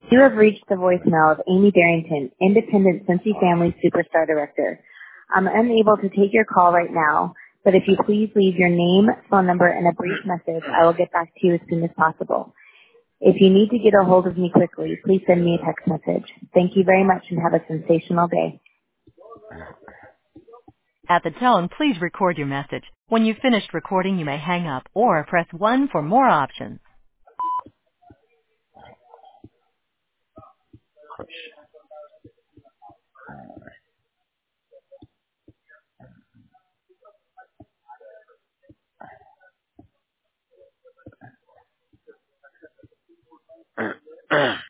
You have reached the voicemail of Amy Barrington, Independent Cincy Family Superstar Director. I'm unable to take your call right now, but if you please leave your name, phone number, and a brief message, I will get back to you as soon as possible. If you need to get a hold of me quickly, please send me a text message. Thank you very much and have a sensational day. At the tone, please record your message. When you've finished recording, you may hang up or press 1 for more options.